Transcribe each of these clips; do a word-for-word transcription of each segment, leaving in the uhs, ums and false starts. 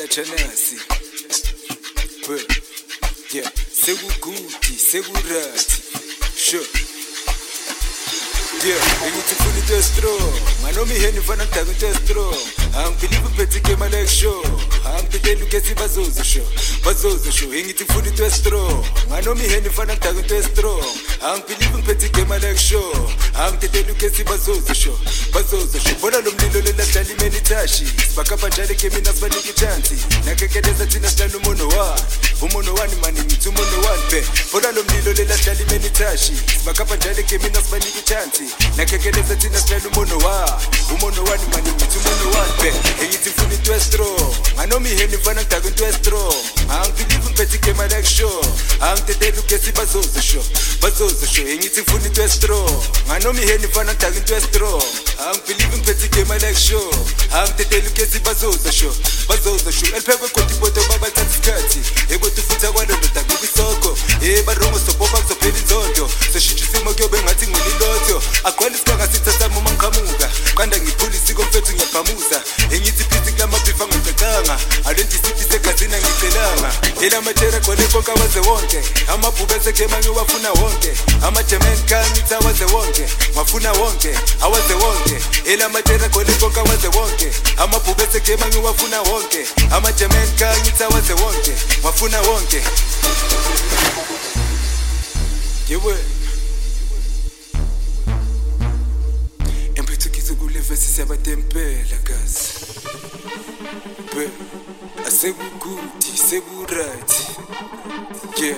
chanasi. Yeah, sekugudi, sekurati. Sure. Yeah, ngithi funa into strong. Manoma iheni fana ngidaka into strong. Angibelieve uphethe game like show. Angibhedela ukesi bazozo show. Bazozo show. Ngithi funa into strong. Manoma iheni fana ngidaka into strong. Angibelieve uphethe game like show. Angibhedela ukesi bazozo show. Bazozo show. Bona lo mlilo lela dlala imeni tashi. Sibakapa njalo ke mina sibanike chance. Nakekeleza thina sidlala umono wa. Umono wani mani ngithi umono wani pe. Bona lo mlilo lela dlala imeni tashi. Sibakapa njalo ke mina sibanike chance. Nakekeleza thina sidlala umono wa. Umono wani mani ngithi umono wani pe. Ngithi funa into strong. Manoma iheni fana ngidaka into strong. Angibelieve ngiphethe game like show. Angibhedela ukesi bazozo show. Bazozo show. Ngithi funa into strong. Manoma iheni fana ngidaka into strong. Angibelieve ngiphethe game like show. Angibhedela ukesi bazozo show. Bazozo show. Eliphekwe kodwa ipoto baba thatha isikhathi. Ebothi futha kwalo ndoda kubisoko. Eh barongo sopopa kuzophela inzondo. Seshintsha isimo kuyobe ngathi ngililotho. Agqwele isibanga sithatha uma ngiqhamuka. Qanda ngiphula isiko mfethu ngiyaphamuza. Engithi phithi kulama bhifa ngicecanga. Alenti sithi segazina ngicelanga. Ela matera gole konke awaze wonke. Amabhuku esekema ngiwafuna wonke. Ama-German car ngithi awaze wonke. Wafuna wonke, awaze wonke. Ela matera gole konke awaze wonke. Amabhuku esekema ngiwafuna wonke. Ama-German car ngithi awaze wonke. Wafuna wonke. Yewe. Emphethukiso kule vesi siyabadempela kazi. Be asekugudi, sekuright. Yeah.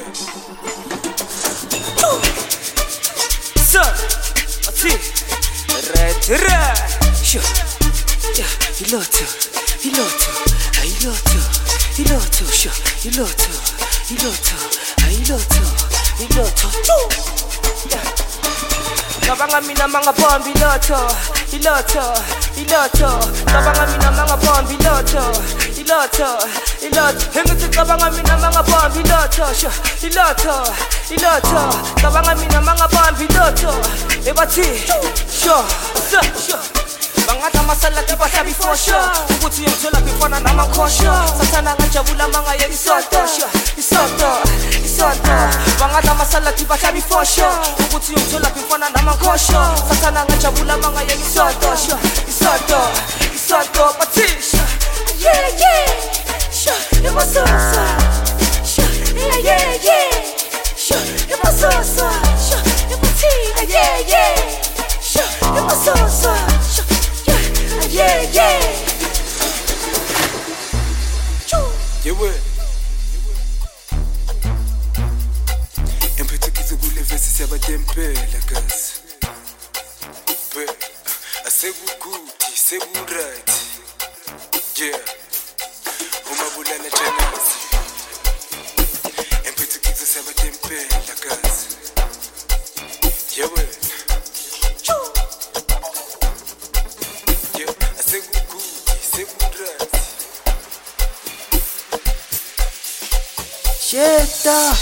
Sir, ati red red. Sure. Yeah, iloto, iloto, iloto, iloto, sure, iloto, iloto, iloto, iloto. Yeah. Kabanga mina manga bombi iloto, iloto, iloto. Kabanga mina manga bombi iloto, iloto, iloto. Hengithi kabanga mina manga bombi iloto, sure, iloto, iloto. Kabanga mina manga bombi iloto. Ebathi, sure, sure. Bangatha masalati bahlabi for sure. Ukuthi ngithola ngifana namakhosho. Sathana ngajabula manga yesoto, sure, isoto, isoto. Bangatha masalati bahlabi for sure. Ukuthi ngithola ngifana namakhosho. Sathana ngajabula manga yesoto, sure, isoto, isoto. Batisha, yeah yeah, sure, it was so so. Sure, yeah yeah yeah, sure, it was so so. Sure, it was tea, yeah yeah, sure, it was so so. Yeah, yeah. Yewe. Emphethukiso kule vesi siyabadempela kazi. Be asekugudi, sekuright. Yeah. Uma bulala chanasi. Emphethukiso siyabadempela kazi. Yewe. Jetta.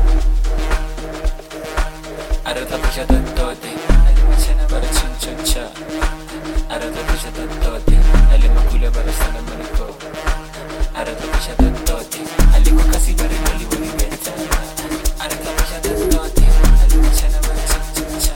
Arata puja tatote, ali machana bara chin chin cha. Arata puja tatote, ali makule bara sana maniko. Arata puja tatote, ali ko kasi bara wali wali beta. Arata puja tatote, ali machana bara chin chin cha.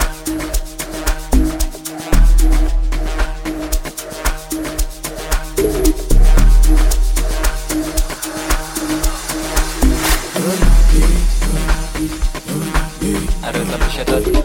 Arata puja tatote.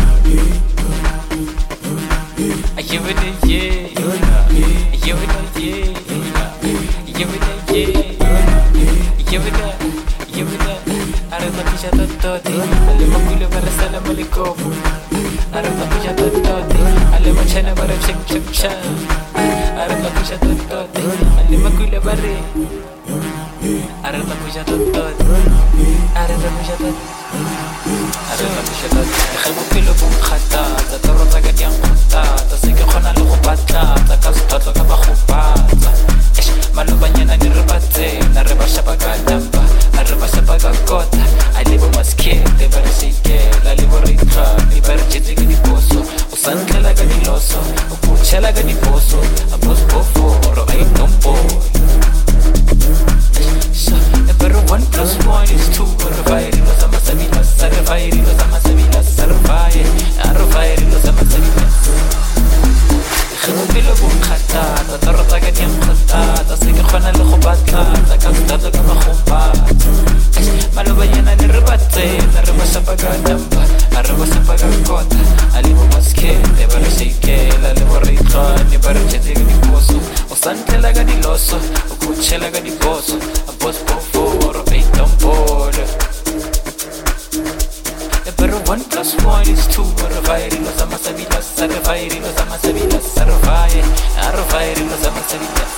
Ayevene ye, ayevene ye, ayevene ye, ayevene, ayevene. Arata puja tatote, ali makule bara sana maniko. Arata puja tatote, ali machana bara chin chin cha. Arata puja tatote, ali makule bara. Arata puja tatote, arata puja tatote. Arata puja tatote, khamo pelo bom khata, tatorota ka diang khata, tasike khona le go batla, ka stotlo ka ba go batla. Eish, malobanyana ni re batse, na re ba shapa ka namba, a re ba shapa ka kota, a le bo maskete ba re sike, la le bo ritra, ni ba re jetse ke diposo, o santlela ka diloso, o putshela ka diposo, a bos boforo, a inompo. Pero one plus one is two. Arrofairi los amasabilas, arrofairi los amasabilas, arrofai, arrofairi los amasabilas. Khumbilo bum khata, tatarota ka diam khata, tasike khona le go batla, ka stata ka ba go batla. Malobayana ni re batse, na re ba shapa ka namba, a re ba shapa ka kota, ali bo maskete ba re shikela le bo ritra, ni ba re jetse ka diposo, o santlela ka diloso, o kutshela ka diposo, a boss boforo, e tompolo. Pero one plus one is two. Arrofairi los amasabilas, arrofairi los amasabilas, arrofai, arrofairi los amasabilas.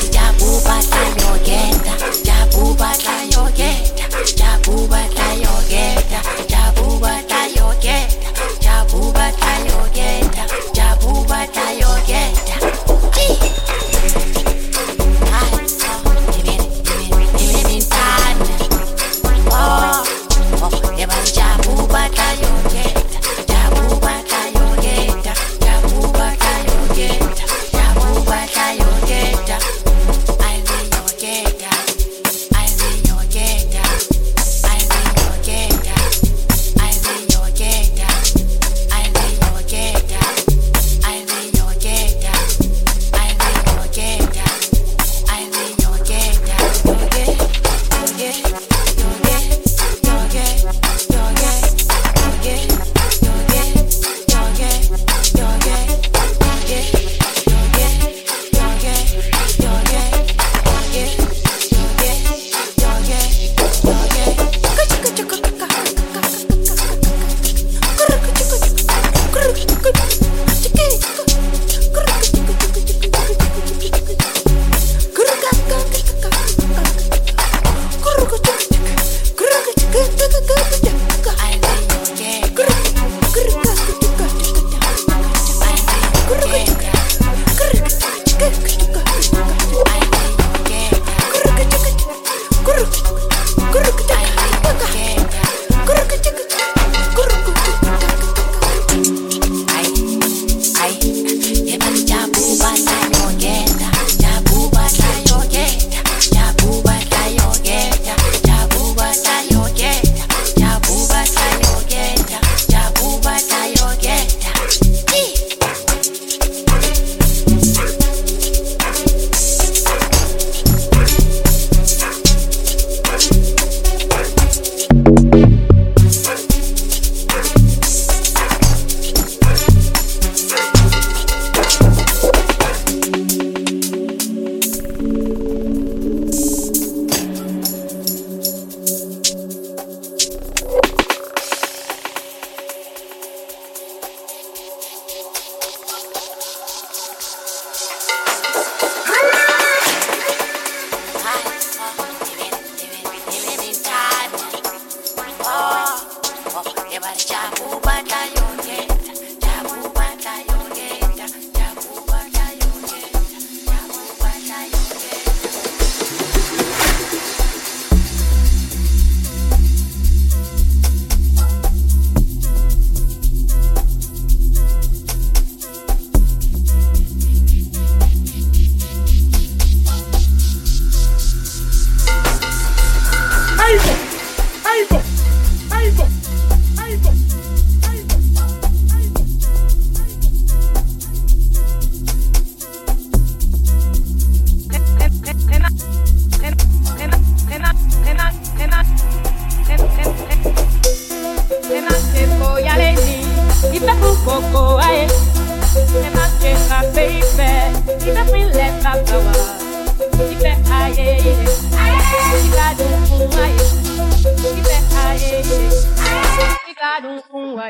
Jabuba la yogeta, Jabuba la yogeta,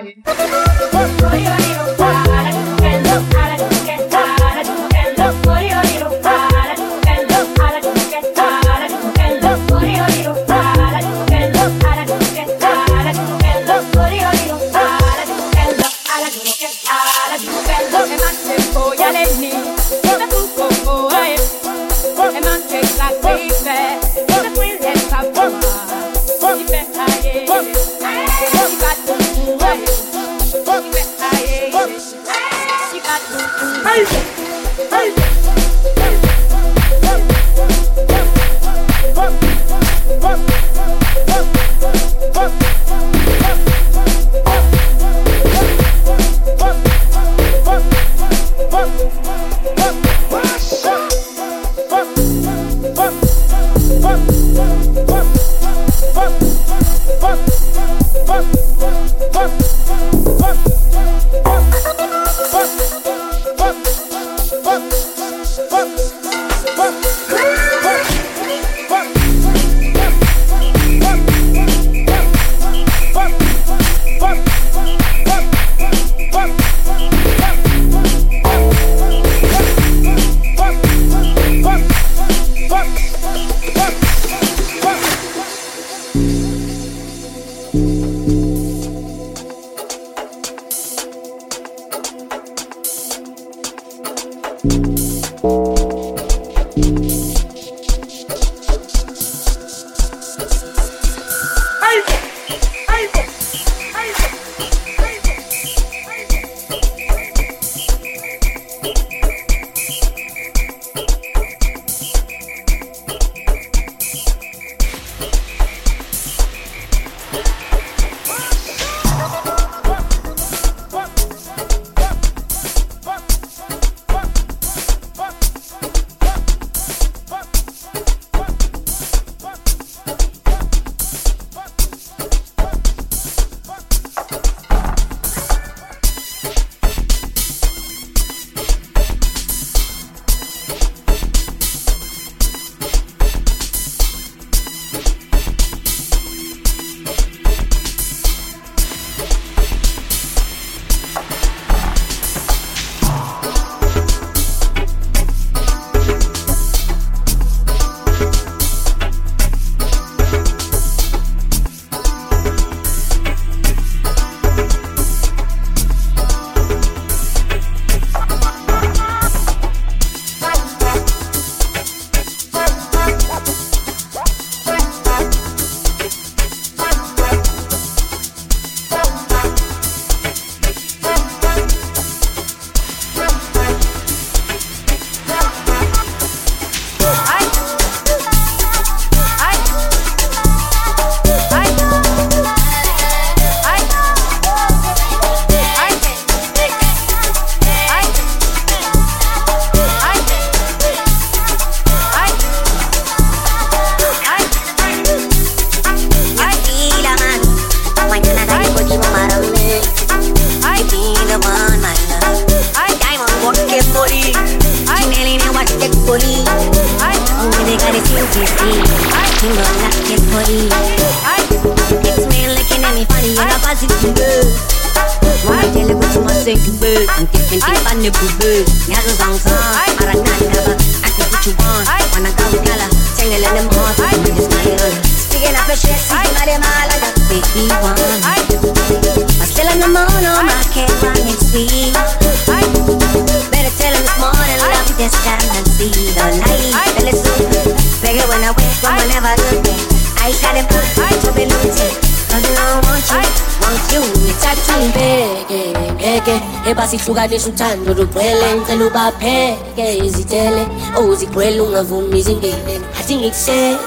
Ebasihlukanisa uthando lugcwele ngicela ubapheke izitele ozigcwele ungavumi izingene athi ngikusheke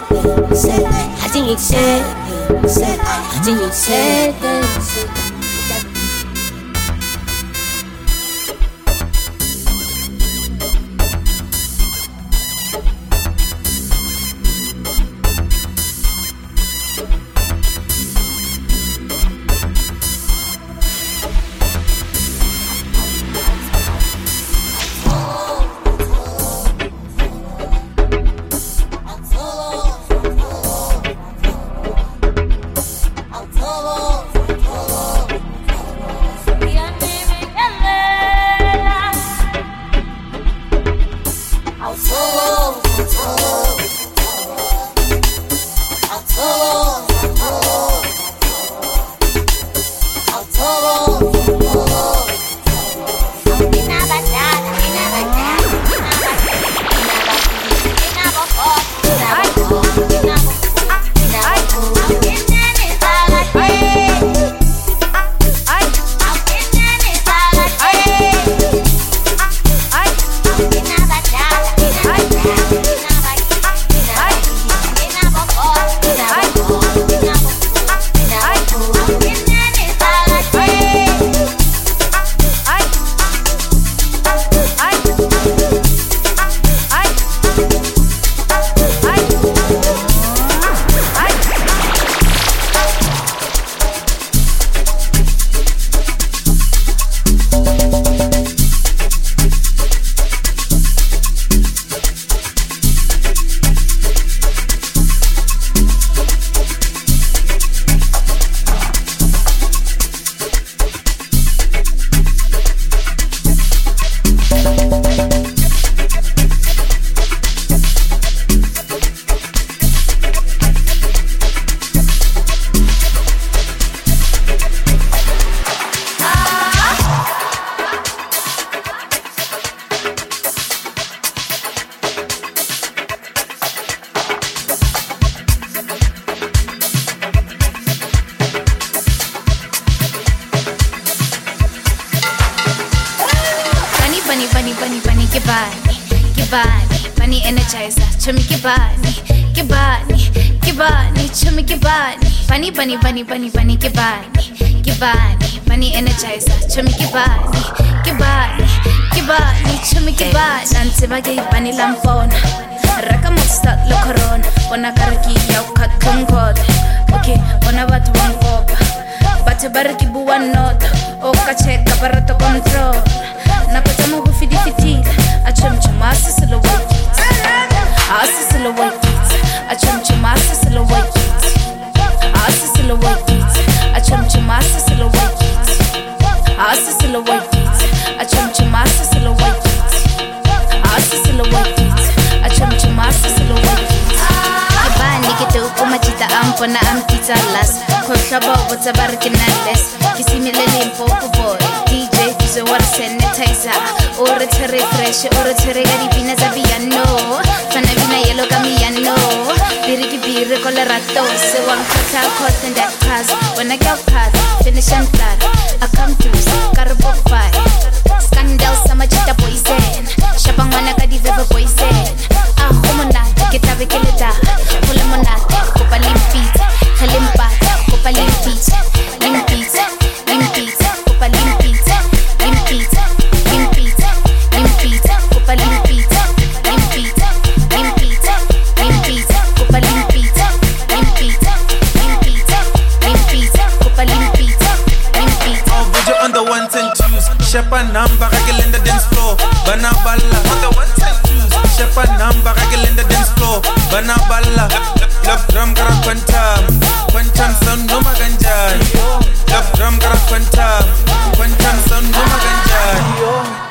athi ngikusheke athi ngikusheke Oh, Bunny, bunny, bunny, bunny, get bunny, get bunny, bunny energizer, chummy get bunny, get bunny, get bunny, chummy get bunny. Nanti bagi bunny lampona, raka musta lo corona, wana karaki yau kat kumkod, okay, wana batu wangoba, batu baraki buwan nota, oka cheka barato control, napatamu hufidi fitila, achum chumasa silo wakit, asa silo wakit, achum chumasa silo wakit. Asa sila wakit, achum chumasa sila wakit. Asa sila wakit, achum chumasa sila wakit. Asa sila wakit, achum chumasa sila wakit. Kibani kitu kumachita ampo na amtita las. Koshaba wata barkinales, kisimile limpo kuboy. D J kuzo war sanitizer, ora te refresh, ora te regari bina zabiano. Fana bina yellow camillano. Birigi bire colerato, se one cut out cut in that class. When I get cut, finish and flat. I come through, carbo fight. Scandal, sama chita poison. Shabang wana kadi veva poison. Ah, homonata, kita vekeleta. Pulemonata, copa limpita. Kalimpata, copa limpita. Limpita, limpita, copa limpita. Limpita, limpita, limpita, copa limpita. Limpita, limpita, limpita, copa limpita. Limpita, limpita, limpita, copa limpita. Limpita. Oh, but you're on the ones and twos. Shepa number, regular in the dance floor. Banaballa. On the ones and twos. Shepa number, regular in the dance floor. Banaballa. Love drum, gara quantum. Quantum sound, no maganjai. Love drum, gara quantum. Quantum sound, no maganjai.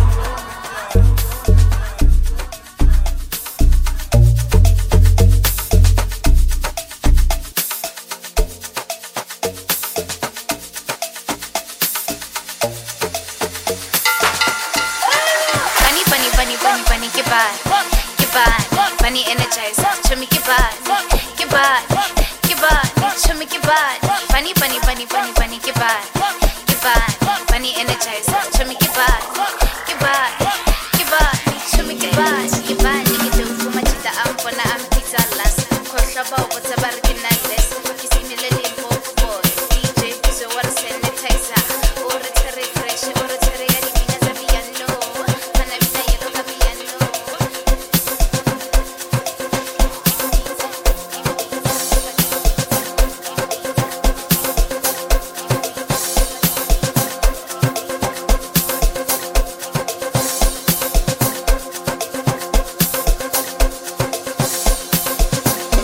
Bunny energizer, chummy get bunny, get bunny, get bunny, chummy get bunny. Bunny, bunny, bunny, bunny, bunny, get bunny, get bunny, bunny energizer, chummy get bunny, get bunny, get bunny, chummy get bunny, get bunny, get do for my chita ampo na amtita las. Koshaba wata barkinales, kisimile limpo boy. D J kuzo war sanitizer, ora te refresh, ora te regari bina zabiano. Fana bina yellow camillano.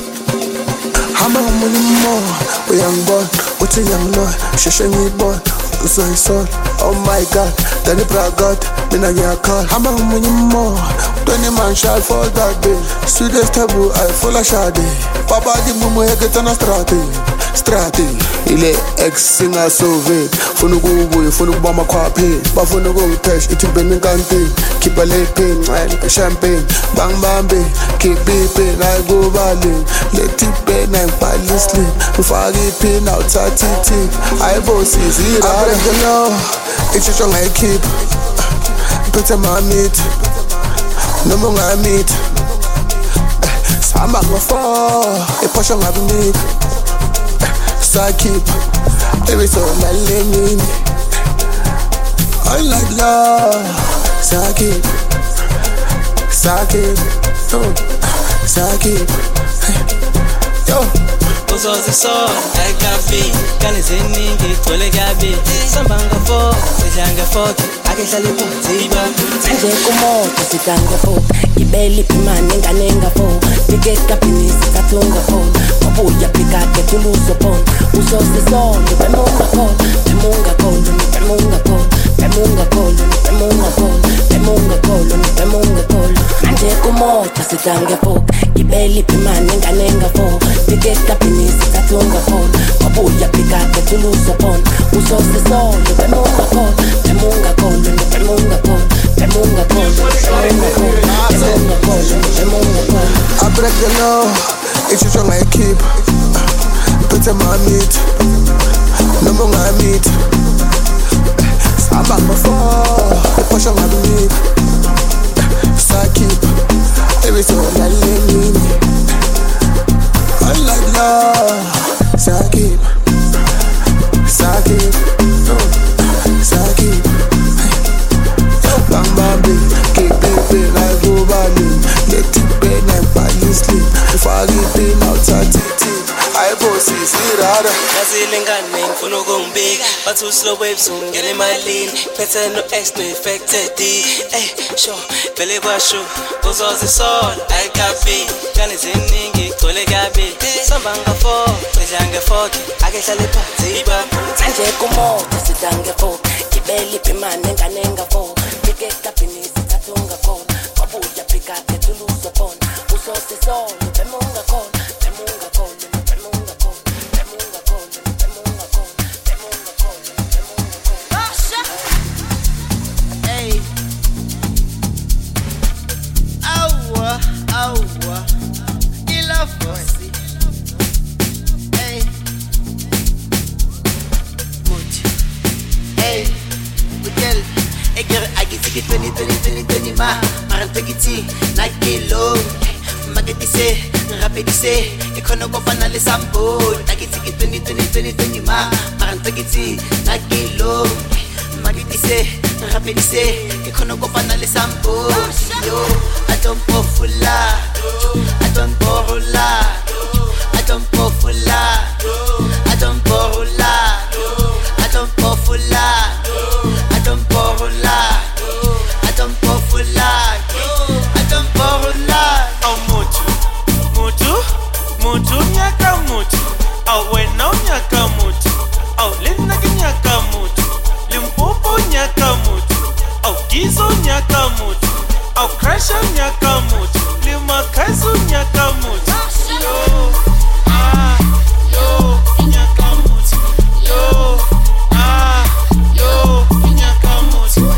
I'm a money more, we young boy, what's a young boy, she she need boy. uzoyisol. Oh my god, then it got mina ngiyakhala. Hamba ngomunye umoya, twenty man shall fall that day. Sweetest taboo, I full of shade. Papa di mumu heketana strati, strati. Ile ex singa sove, funu kubuye, funu kubama khwaphe. Bafuna ukungitest, ithi beni kanti. Keep a late pain, man, champagne. Bang bambe, keep beeping, I go balling. Let it be, nine bally sleep. Mfagi pin outside T T. I boss is it. I break the law, it's a strong I keep. Put my meat, no more I meet. Samba go fall, a portion of me. So I keep every so I let me. I like love. So I keep, so I keep, oh, so I keep, yo. Uzoze so, I can't Kani ziningi, tole gabi. Sambanga fo, sejanga foki. Akehlale phansi Manje kumoto sitanga fo. Ibeli pimane nganenga fo. Tikeka pinisi tatunga fo. Mabuya pikake tuluso pon. Uzoze so, bemunga fo. Bemunga kolo, bemunga kolo. Bemunga kolo, bemunga kolo. Bemunga kolo, bemunga kolo. Manje kumoto sitanga fo. Ibeli pimane nganenga fo. Tikeka pinisi tatunga fo. Mabuya pikake tuluso pon. Uzoze so, bemunga kolo. Bemunga kolo, bemunga kolo. Bemunga kolo, bemunga kolo. Bemunga kolo, bemunga kolo. I break the law, it's a strong I keep. Put my meat, no more I meet. Samba before, the portion of me. So I keep every so I let me. I like love, so I keep, so I keep, so I keep. Bang bang keep it like go balling. Let it be like bally sleep. If I get in outside T T, I boss is it harder. Nazilingane ngifuna ukungibika bathi uslow waves ungena emalini phethe no X no affected D eh sure vele kwasho uzoze sola ayikabi kani ziningi gcwele kabi sambanga fo sejanga foki akehlale phansi bapho Manje kumoto sitange fo ibeli pimane nganenga fo tikeka pinisi tatunga fo mabuya pikake tuluso pon uzoze so bemunga kolo bemunga kolo bemunga kolo bemunga kolo bemunga kolo bemunga kolo bemunga kolo Hey Awa awa ila fosi Hey Mucho Hey Hotel Eger agiti twenty twenty twenty twenty ma Marantagiti na kilo Magetise rapidise Ekono ko panale sambo Agiti twenty twenty twenty twenty ma Marantagiti na kilo Magetise rapidise Ekono ko panale sambo Yo I don't pofula I don't borula I don't pofula I don't borula I don't pofula I don't borula I don't pofula I don't borula Au mutu, mutu, mutu nyaka mutu. Au wena nyaka mutu. Au lina nyaka mutu. Limpopo nyaka mutu. Au gizo nyaka mutu. Au crasher nyaka mutu. Lima kaizu nyaka mutu. Yo, ah, yo, nyaka mutu. Yo, ah, yo, nyaka mutu.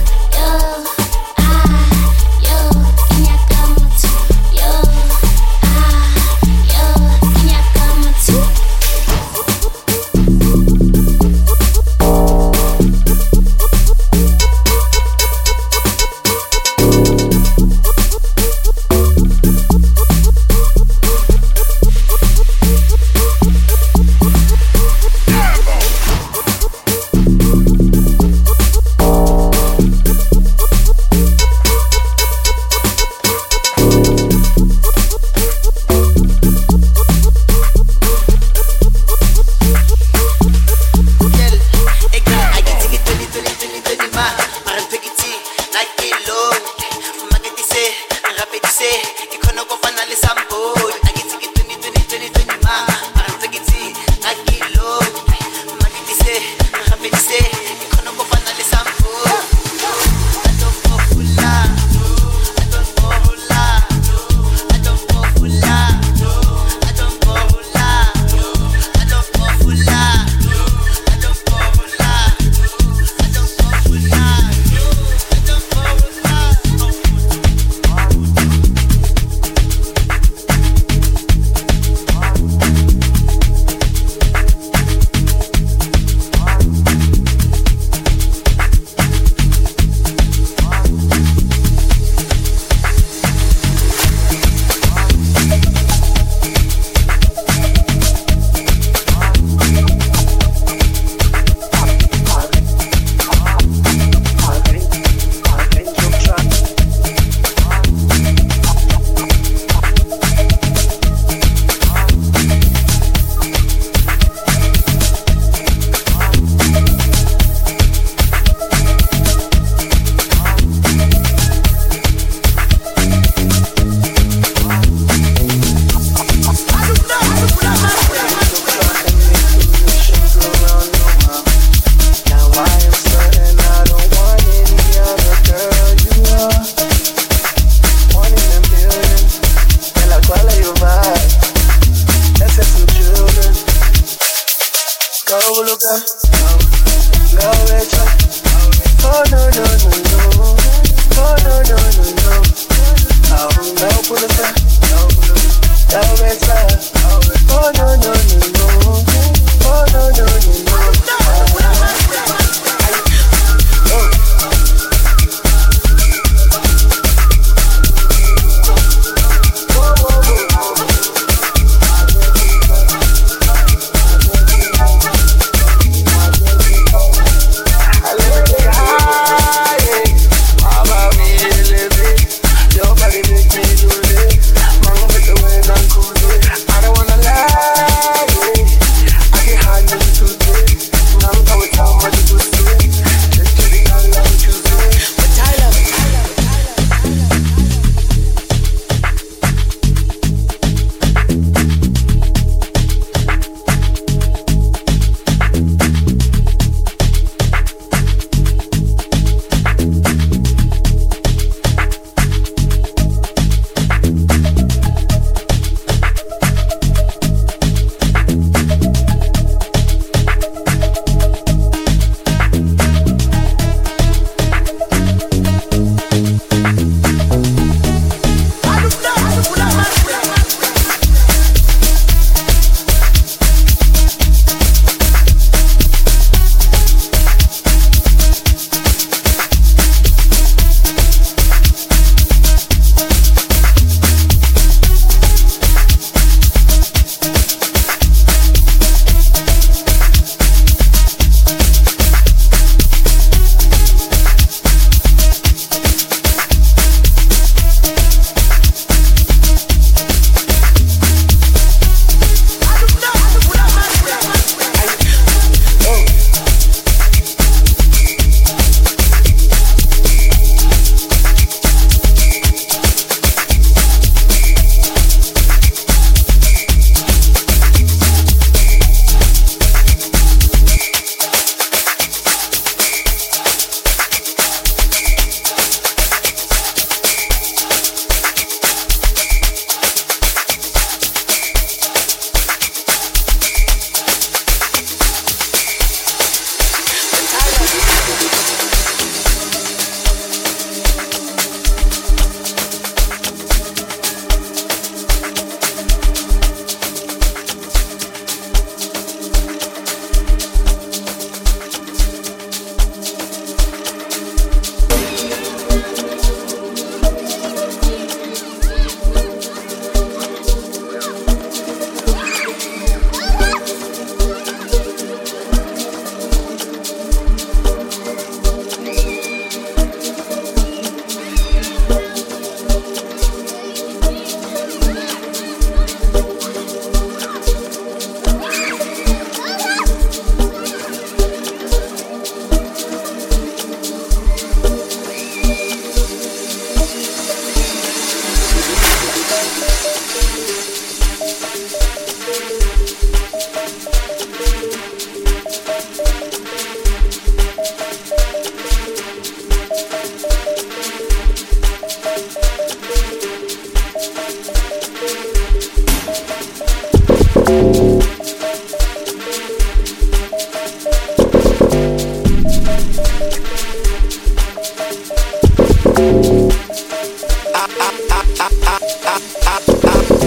I, I, I, I, I, I, I,